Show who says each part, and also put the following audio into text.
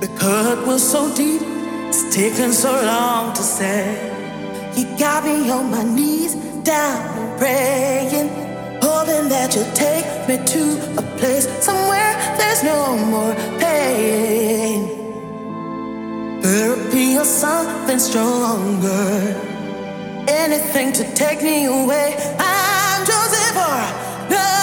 Speaker 1: hurt was so deep, it's taken so long to say. You got me on my knees, down and praying, hoping that you'll take me to a place somewhere there's no more pain. Therapy or something stronger, anything to take me away. I'm choosing for love.